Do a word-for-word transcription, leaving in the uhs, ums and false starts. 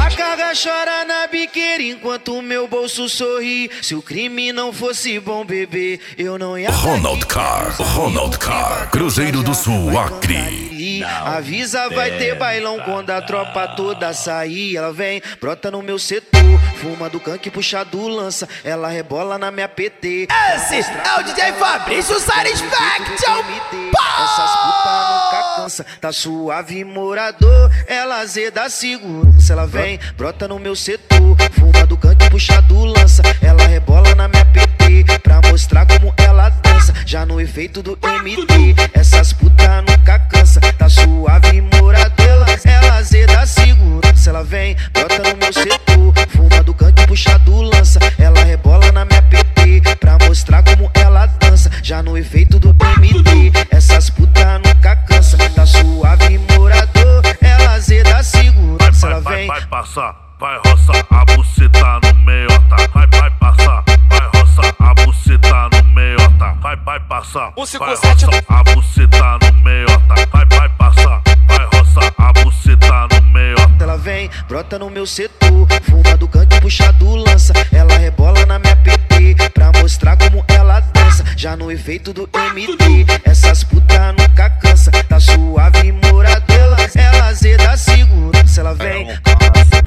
A carga chora na biqueira enquanto o meu bolso sorri. Se o crime não fosse bom, bebê, eu não ia. Ronald Car, Ronald Car, Cruzeiro do Sul, Acre. Avisa, vai ter bailão quando a tropa toda sair. Ela vem, brota no meu setor, fuma do canque, puxa do lança. Ela rebola na minha P T. Esse é o D J Fabrício Satisfaction. Essas putas nunca cansa, tá suave morador. Ela zeda segurança. Ela vem, brota no meu setor, fuma do canque, puxa do lança. Ela rebola na minha P T pra mostrar como ela dança. Já no efeito do M D, essas putas nunca cansa, tá suave morador. Ela zeda segurança. Ela vem, brota no meu setor, fuma do canque, puxa do lança. Ela rebola na minha P T pra mostrar como ela dança. Já no efeito do M D, essas putas nunca cansa, tá suave morador. Ela zeda segurança. Ela vem, vai passar, vai roçar a buceta no meiota. Vai, vai passar, vai roçar a buceta no meiota. Vai, vai passar, vai roçar a buceta no meiota. Vai, vai passar, vai roçar a buceta no meiota. Ela vem, brota no meu setor, fuma do canque, puxa do lança. Ela rebola na minha P T pra mostrar como ela dança. Já no efeito do M D, essas putas nunca cansa, tá suave morador. Ela zeda segurança. Ela vem.